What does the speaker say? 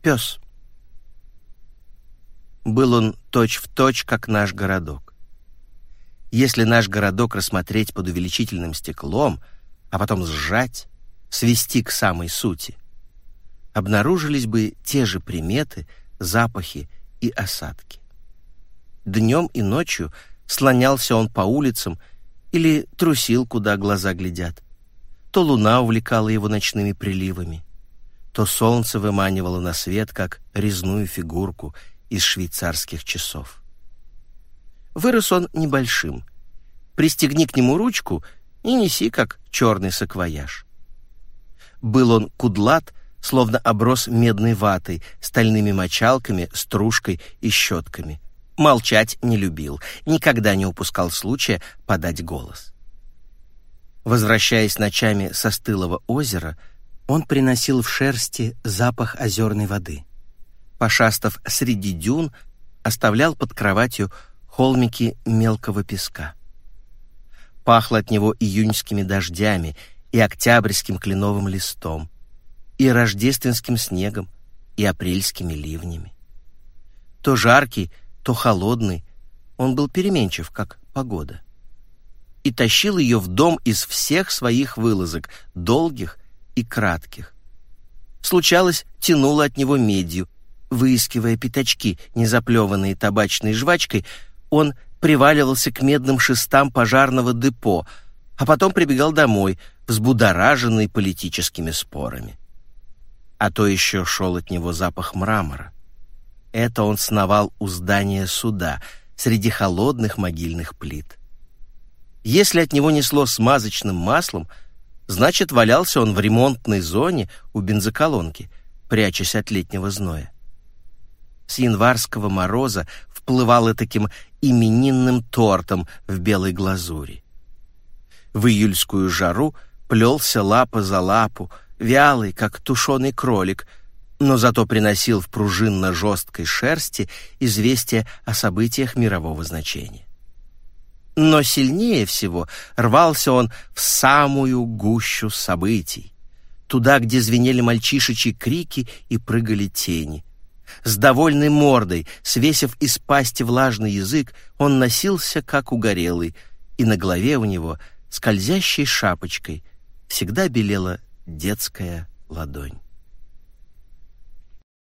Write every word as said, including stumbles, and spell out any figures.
Пес. Был он точь-в-точь, как наш городок. Если наш городок рассмотреть под увеличительным стеклом, а потом сжать, свести к самой сути, обнаружились бы те же приметы, запахи и осадки. Днем и ночью слонялся он по улицам или трусил, куда глаза глядят. То луна увлекала его ночными приливами, то солнце выманивало на свет, как резную фигурку из швейцарских часов. Вырос он небольшим. Пристегни к нему ручку и неси, как черный саквояж. Был он кудлат, словно оброс медной ватой, стальными мочалками, стружкой и щетками. Молчать не любил, никогда не упускал случая подать голос. Возвращаясь ночами со стылого озера, он приносил в шерсти запах озерной воды. Пошастав среди дюн, оставлял под кроватью холмики мелкого песка. Пахло от него июньскими дождями и октябрьским кленовым листом, и рождественским снегом, и апрельскими ливнями. То жаркий, то холодный, он был переменчив, как погода. И тащил ее в дом из всех своих вылазок, долгих и кратких. Случалось, тянуло от него медью. Выискивая пятачки, не заплеванные табачной жвачкой, он приваливался к медным шестам пожарного депо, а потом прибегал домой, взбудораженный политическими спорами. А то еще шел от него запах мрамора. Это он сновал у здания суда, среди холодных могильных плит. Если от него несло смазочным маслом, значит, валялся он в ремонтной зоне у бензоколонки, прячась от летнего зноя. С январского мороза вплывало таким именинным тортом в белой глазури. В июльскую жару плелся лапа за лапу, вялый, как тушеный кролик, но зато приносил в пружинно-жесткой шерсти известия о событиях мирового значения. Но сильнее всего рвался он в самую гущу событий, туда, где звенели мальчишечьи крики и прыгали тени. С довольной мордой, свесив из пасти влажный язык, он носился, как угорелый, и на голове у него скользящей шапочкой всегда белела детская ладонь.